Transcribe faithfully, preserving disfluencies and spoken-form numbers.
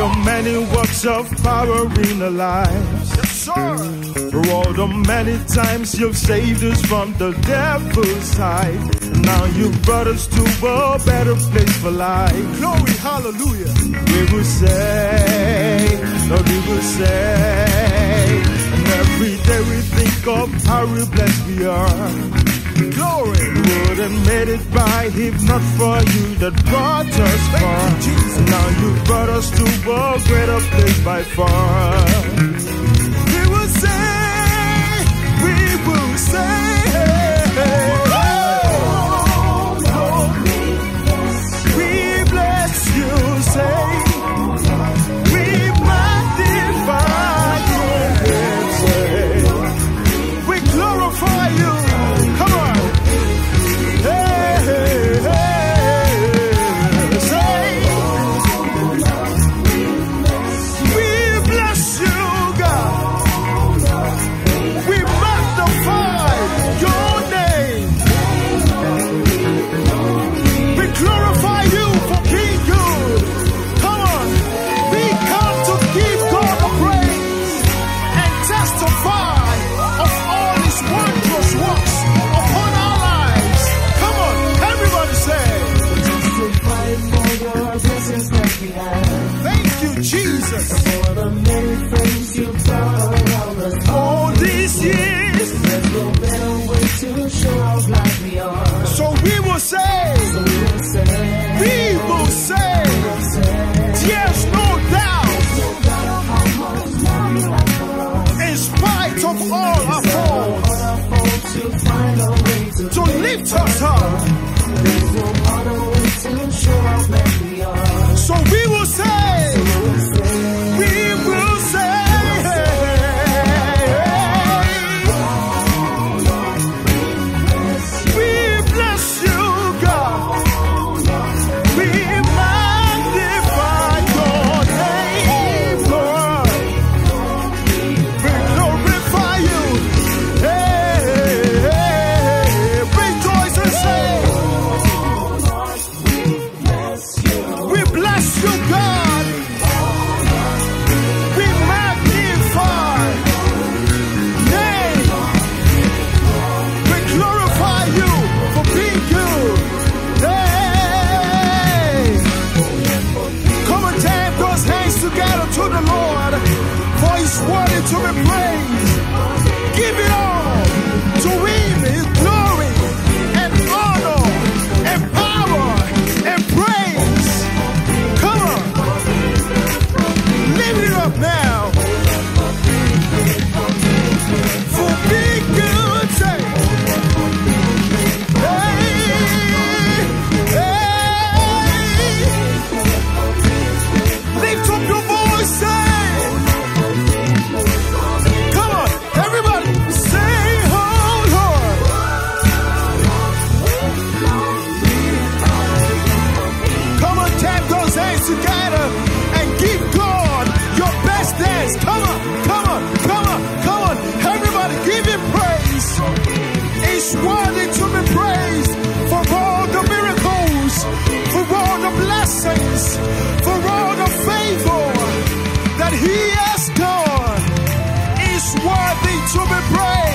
the many works of power in our lives. Yes, sir. For all the many times you've saved us from the devil's side. Now you've brought us to a better place for life. Glory, hallelujah. We will say, Lord, we will say, and every day we think of how blessed we are. Glory. We wouldn't made it by if not for you that brought us far. Now you brought us to a greater place by far. We will say, we will say, oh, we bless you, say, we magnify your name, say, we glorify you. Come on. Jesus, for the many friends you brought around us all these years, there's no better way to show off like we are. So we will say, so we will say, we will say, there's no doubt, in spite of all our faults, to lift us up. There's no other way to show off like we are. So we will say, worthy to be praised. Give it all to him, his glory and honor and power and praise. Come on, lift it up now. For being good, say, hey, hey, lift up your voice, say. Together and give God your best dance. Come on, come on, come on, come on. Everybody give him praise. It's worthy to be praised for all the miracles, for all the blessings, for all the favor that he has done. It's worthy to be praised.